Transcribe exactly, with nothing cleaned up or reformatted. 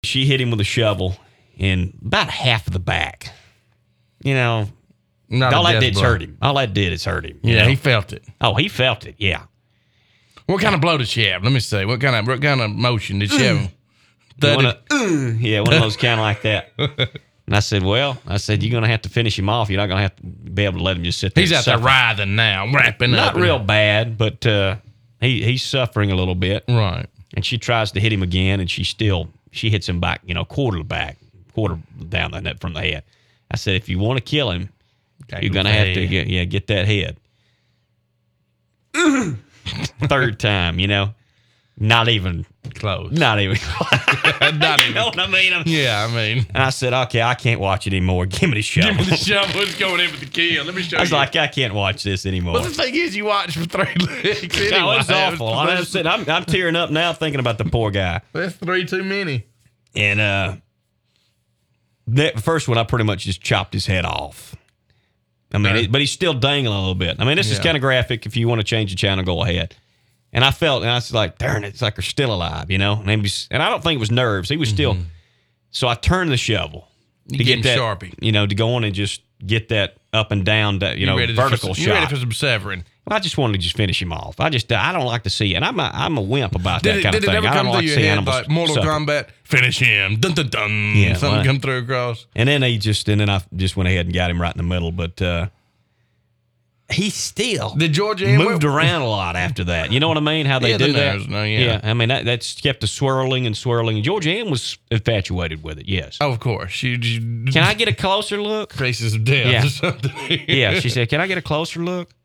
She hit him with a shovel in about half of the back. You know, Not all a that death did is blow. hurt him. All that did is hurt him. you Yeah, know? he felt it. Oh, he felt it, yeah. What kind of blow did she have? Let me see. What kind of what kind of motion did she have? That One of- uh, yeah, one of those kind of like that. And I said, well, I said, you're going to have to finish him off. You're not going to have to be able to let him just sit there. He's and out there suffer. writhing now, wrapping Not up. real bad, but uh, he he's suffering a little bit. Right. And she tries to hit him again, and she still, she hits him back, you know, quarter back, quarter down the net from the head. I said, if you want to kill him, Gotta you're go going to with have the to head. get, yeah, get that head. Third time, you know, not even, Close. not even. Not you even. know what I mean? I'm- Yeah, I mean. And I said, okay, I can't watch it anymore. Give me the shovel. Give me the shovel. It's going in with the kill. Let me show I was you. like, I can't watch this anymore. Well, the thing is, you watch for three legs. Anyway. No, it's awful. I'm, That's, just saying, I'm, I'm tearing up now thinking about the poor guy. that's three too many. And uh, that first one, I pretty much just chopped his head off. I mean, Okay. it, but he's still dangling a little bit. I mean, this is Yeah. kind of graphic. If you want to change the channel, go ahead. And I felt, and I was like, darn, it's like they're still alive, you know? And, he was, and I don't think it was nerves. He was still. So I turned the shovel to You get getting that, Sharpie. you know, to go on and just get that up and down, that you know, ready vertical for, shot. You ready for some severing? I just wanted to just finish him off. I just, I don't like to see it. And I'm a, I'm a wimp about Did that it, kind did of it thing. ever I come don't through like to your see head animals like Mortal suffer. Kombat? Finish him. Dun dun dun. Yeah, Something well- come through across. And then he just, and then I just went ahead and got him right in the middle. But uh, he still Did Georgia moved around a lot after that. You know what I mean? How they Yeah, the do that? nerves, no, yeah. I mean, that, that's kept the swirling and swirling. And Georgia Ann was infatuated with it, yes. Oh, of course. You, you Can I get a closer look? faces of death Yeah. or something. Yeah, she said, can I get a closer look?